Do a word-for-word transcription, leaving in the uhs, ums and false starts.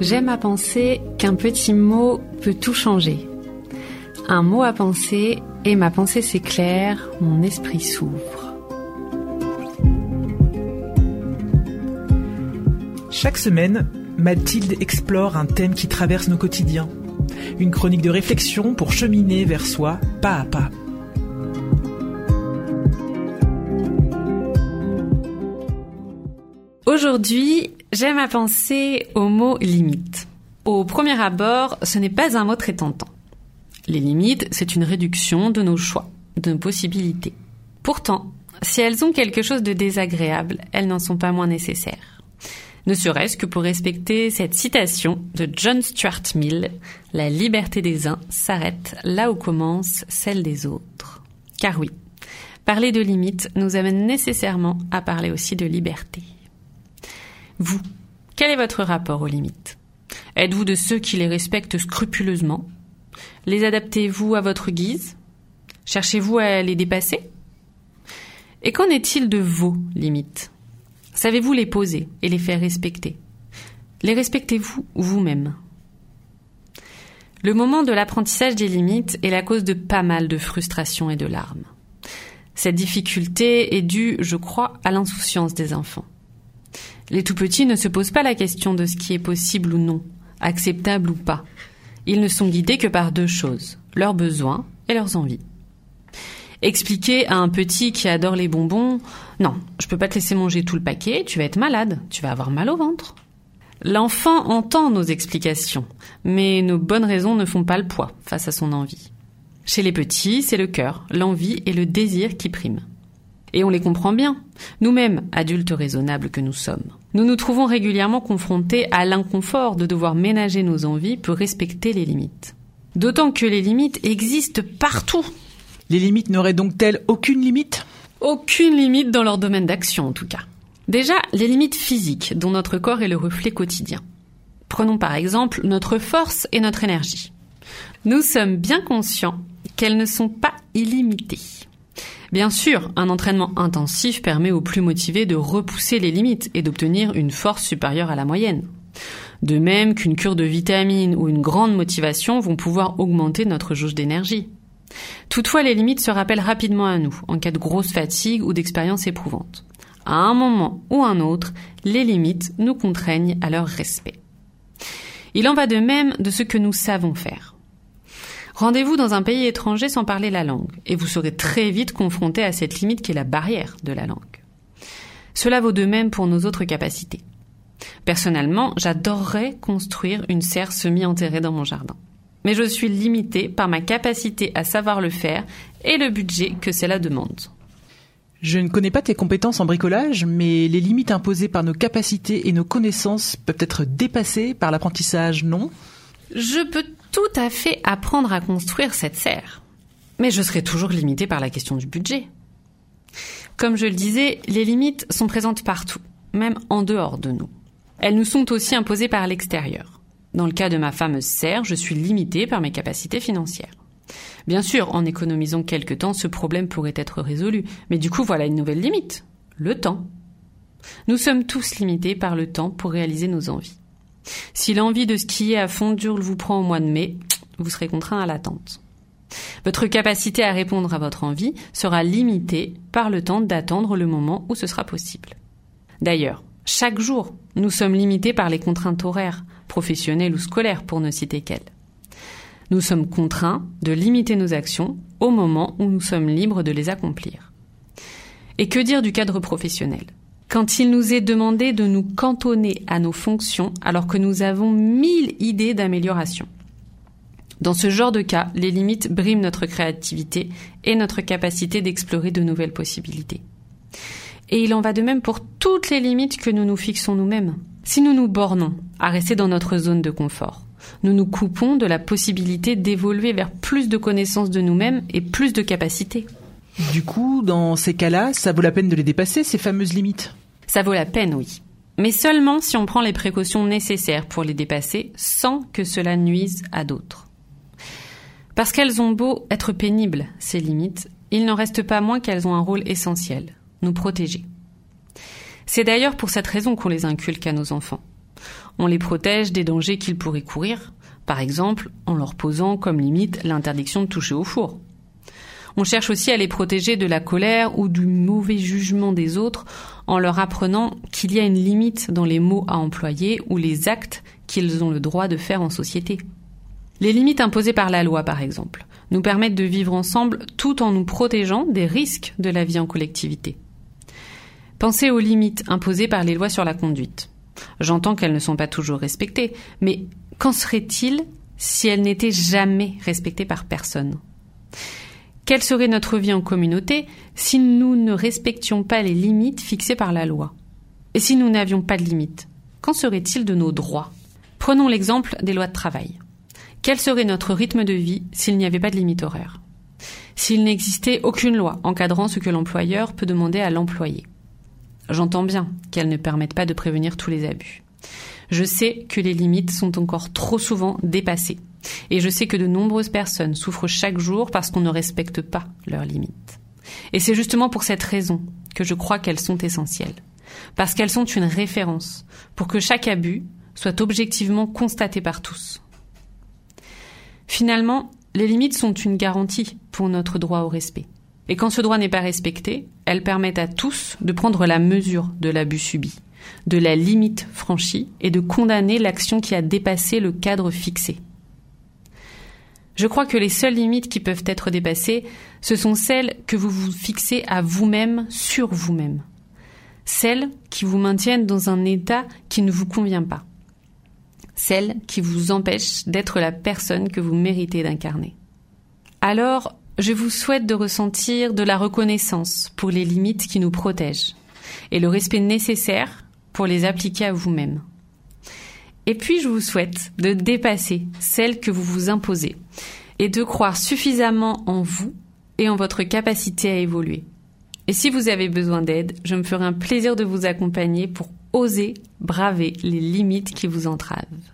J'aime à penser qu'un petit mot peut tout changer. Un mot à penser et ma pensée s'éclaire, mon esprit s'ouvre. Chaque semaine, Mathilde explore un thème qui traverse nos quotidiens. Une chronique de réflexion pour cheminer vers soi, pas à pas. Aujourd'hui, j'aime à penser au mot « limite ». Au premier abord, ce n'est pas un mot très tentant. Les limites, c'est une réduction de nos choix, de nos possibilités. Pourtant, si elles ont quelque chose de désagréable, elles n'en sont pas moins nécessaires. Ne serait-ce que pour respecter cette citation de John Stuart Mill, « La liberté des uns s'arrête là où commence celle des autres ». Car oui, parler de limites nous amène nécessairement à parler aussi de liberté. Vous, quel est votre rapport aux limites ? Êtes-vous de ceux qui les respectent scrupuleusement ? Les adaptez-vous à votre guise ? Cherchez-vous à les dépasser ? Et qu'en est-il de vos limites ? Savez-vous les poser et les faire respecter ? Les respectez-vous vous-même ? Le moment de l'apprentissage des limites est la cause de pas mal de frustration et de larmes. Cette difficulté est due, je crois, à l'insouciance des enfants. Les tout-petits ne se posent pas la question de ce qui est possible ou non, acceptable ou pas. Ils ne sont guidés que par deux choses, leurs besoins et leurs envies. Expliquer à un petit qui adore les bonbons « Non, je peux pas te laisser manger tout le paquet, tu vas être malade, tu vas avoir mal au ventre ». L'enfant entend nos explications, mais nos bonnes raisons ne font pas le poids face à son envie. Chez les petits, c'est le cœur, l'envie et le désir qui priment. Et on les comprend bien. Nous-mêmes, adultes raisonnables que nous sommes, nous nous trouvons régulièrement confrontés à l'inconfort de devoir ménager nos envies pour respecter les limites. D'autant que les limites existent partout. Les limites n'auraient donc-elles aucune limite ? Aucune limite dans leur domaine d'action, en tout cas. Déjà, les limites physiques, dont notre corps est le reflet quotidien. Prenons par exemple notre force et notre énergie. Nous sommes bien conscients qu'elles ne sont pas illimitées. Bien sûr, un entraînement intensif permet aux plus motivés de repousser les limites et d'obtenir une force supérieure à la moyenne. De même qu'une cure de vitamines ou une grande motivation vont pouvoir augmenter notre jauge d'énergie. Toutefois, les limites se rappellent rapidement à nous, en cas de grosse fatigue ou d'expérience éprouvante. À un moment ou un autre, les limites nous contraignent à leur respect. Il en va de même de ce que nous savons faire. Rendez-vous dans un pays étranger sans parler la langue, et vous serez très vite confronté à cette limite qui est la barrière de la langue. Cela vaut de même pour nos autres capacités. Personnellement, j'adorerais construire une serre semi-enterrée dans mon jardin. Mais je suis limitée par ma capacité à savoir le faire et le budget que cela demande. Je ne connais pas tes compétences en bricolage, mais les limites imposées par nos capacités et nos connaissances peuvent être dépassées par l'apprentissage, non ? Je peux tout à fait apprendre à construire cette serre. Mais je serai toujours limitée par la question du budget. Comme je le disais, les limites sont présentes partout, même en dehors de nous. Elles nous sont aussi imposées par l'extérieur. Dans le cas de ma fameuse serre, je suis limitée par mes capacités financières. Bien sûr, en économisant quelque temps, ce problème pourrait être résolu. Mais du coup, voilà une nouvelle limite. Le temps. Nous sommes tous limités par le temps pour réaliser nos envies. Si l'envie de skier à Fondurle vous prend au mois de mai, vous serez contraint à l'attente. Votre capacité à répondre à votre envie sera limitée par le temps d'attendre le moment où ce sera possible. D'ailleurs, chaque jour, nous sommes limités par les contraintes horaires, professionnelles ou scolaires pour ne citer qu'elles. Nous sommes contraints de limiter nos actions au moment où nous sommes libres de les accomplir. Et que dire du cadre professionnel ? Quand il nous est demandé de nous cantonner à nos fonctions alors que nous avons mille idées d'amélioration. Dans ce genre de cas, les limites briment notre créativité et notre capacité d'explorer de nouvelles possibilités. Et il en va de même pour toutes les limites que nous nous fixons nous-mêmes. Si nous nous bornons à rester dans notre zone de confort, nous nous coupons de la possibilité d'évoluer vers plus de connaissances de nous-mêmes et plus de capacités. Du coup, dans ces cas-là, ça vaut la peine de les dépasser, ces fameuses limites ? Ça vaut la peine, oui. Mais seulement si on prend les précautions nécessaires pour les dépasser sans que cela nuise à d'autres. Parce qu'elles ont beau être pénibles, ces limites, il n'en reste pas moins qu'elles ont un rôle essentiel, nous protéger. C'est d'ailleurs pour cette raison qu'on les inculque à nos enfants. On les protège des dangers qu'ils pourraient courir, par exemple en leur posant comme limite l'interdiction de toucher au four. On cherche aussi à les protéger de la colère ou du mauvais jugement des autres en leur apprenant qu'il y a une limite dans les mots à employer ou les actes qu'ils ont le droit de faire en société. Les limites imposées par la loi, par exemple, nous permettent de vivre ensemble tout en nous protégeant des risques de la vie en collectivité. Pensez aux limites imposées par les lois sur la conduite. J'entends qu'elles ne sont pas toujours respectées, mais qu'en serait-il si elles n'étaient jamais respectées par personne ? Quelle serait notre vie en communauté si nous ne respections pas les limites fixées par la loi ? Et si nous n'avions pas de limites, qu'en serait-il de nos droits ? Prenons l'exemple des lois de travail. Quel serait notre rythme de vie s'il n'y avait pas de limite horaire ? S'il n'existait aucune loi encadrant ce que l'employeur peut demander à l'employé ? J'entends bien qu'elles ne permettent pas de prévenir tous les abus. Je sais que les limites sont encore trop souvent dépassées. Et je sais que de nombreuses personnes souffrent chaque jour parce qu'on ne respecte pas leurs limites. Et c'est justement pour cette raison que je crois qu'elles sont essentielles. Parce qu'elles sont une référence pour que chaque abus soit objectivement constaté par tous. Finalement, les limites sont une garantie pour notre droit au respect. Et quand ce droit n'est pas respecté, elles permettent à tous de prendre la mesure de l'abus subi, de la limite franchie et de condamner l'action qui a dépassé le cadre fixé. Je crois que les seules limites qui peuvent être dépassées, ce sont celles que vous vous fixez à vous-même sur vous-même. Celles qui vous maintiennent dans un état qui ne vous convient pas. Celles qui vous empêchent d'être la personne que vous méritez d'incarner. Alors, je vous souhaite de ressentir de la reconnaissance pour les limites qui nous protègent et le respect nécessaire pour les appliquer à vous-même. Et puis je vous souhaite de dépasser celles que vous vous imposez et de croire suffisamment en vous et en votre capacité à évoluer. Et si vous avez besoin d'aide, je me ferai un plaisir de vous accompagner pour oser braver les limites qui vous entravent.